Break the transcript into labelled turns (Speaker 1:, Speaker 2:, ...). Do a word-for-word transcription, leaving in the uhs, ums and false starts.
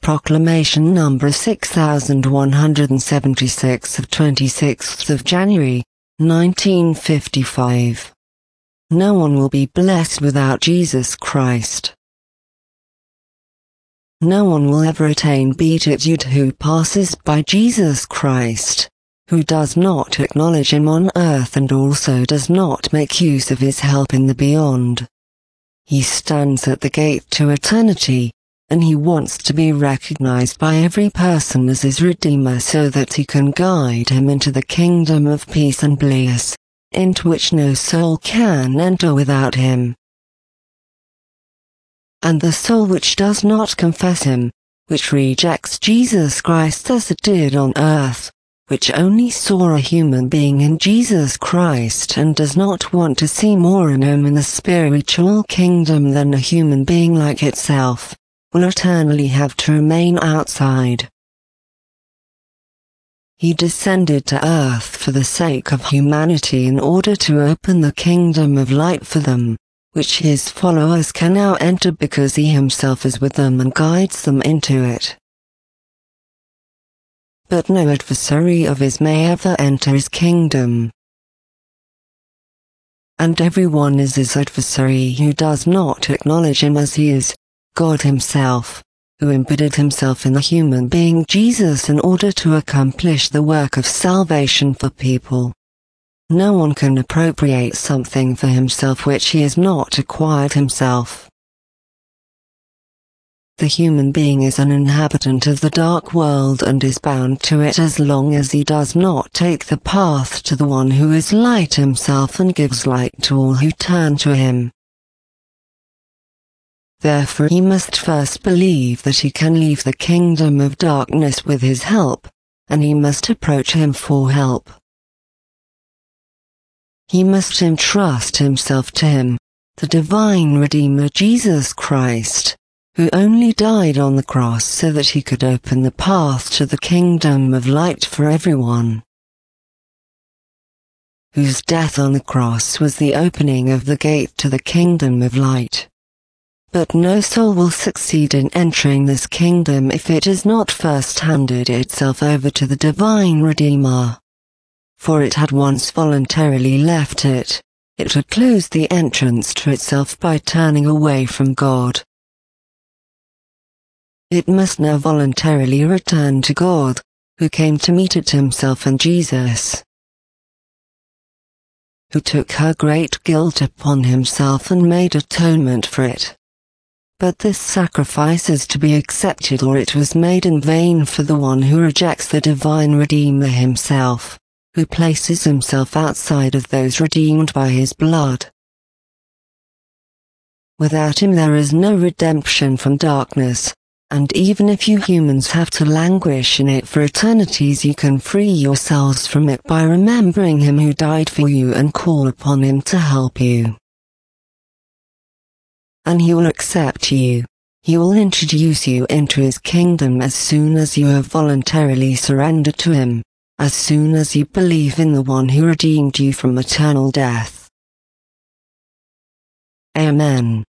Speaker 1: Proclamation number six thousand one hundred seventy-six of twenty-sixth of January, nineteen fifty-five. No one will be blessed without Jesus Christ. No one will ever attain beatitude who passes by Jesus Christ, who does not acknowledge him on earth and also does not make use of his help in the beyond. He stands at the gate to eternity, and he wants to be recognized by every person as his Redeemer so that he can guide him into the kingdom of peace and bliss, into which no soul can enter without him. And the soul which does not confess him, which rejects Jesus Christ as it did on earth, which only saw a human being in Jesus Christ and does not want to see more in him in the spiritual kingdom than a human being like itself, will eternally have to remain outside. He descended to earth for the sake of humanity in order to open the kingdom of light for them, which his followers can now enter because he himself is with them and guides them into it. But no adversary of his may ever enter his kingdom. And everyone is his adversary who does not acknowledge him as he is, God himself, who embodied himself in the human being Jesus in order to accomplish the work of salvation for people. No one can appropriate something for himself which he has not acquired himself. The human being is an inhabitant of the dark world and is bound to it as long as he does not take the path to the one who is light himself and gives light to all who turn to him. Therefore he must first believe that he can leave the kingdom of darkness with his help, and he must approach him for help. He must entrust himself to him, the divine Redeemer Jesus Christ, who only died on the cross so that he could open the path to the kingdom of light for everyone, whose death on the cross was the opening of the gate to the kingdom of light. But no soul will succeed in entering this kingdom if it has not first handed itself over to the divine Redeemer. For it had once voluntarily left it, it had closed the entrance to itself by turning away from God. It must now voluntarily return to God, who came to meet it himself in Jesus, who took her great guilt upon himself and made atonement for it. But this sacrifice is to be accepted or it was made in vain for the one who rejects the divine Redeemer himself, who places himself outside of those redeemed by his blood. Without him there is no redemption from darkness, and even if you humans have to languish in it for eternities, you can free yourselves from it by remembering him who died for you and call upon him to help you. And he will accept you. He will introduce you into his kingdom as soon as you have voluntarily surrendered to him, as soon as you believe in the one who redeemed you from eternal death. Amen.